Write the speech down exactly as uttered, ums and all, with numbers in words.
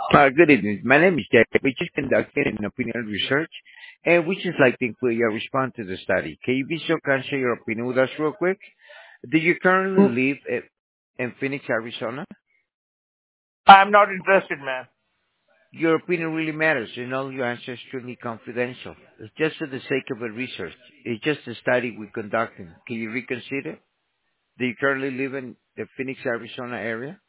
Uh, good evening. My name is Jack. We just conducted an opinion research, and we just like to include your response to the study. Can you be so kind to share your opinion with us real quick? Do you currently Mm, live at, in Phoenix, Arizona? I'm not interested, man. Your opinion really matters, and all your answers are strictly confidential. It's just for the sake of a research. It's just a study we're conducting. Can you reconsider? Do you currently live in the Phoenix, Arizona area?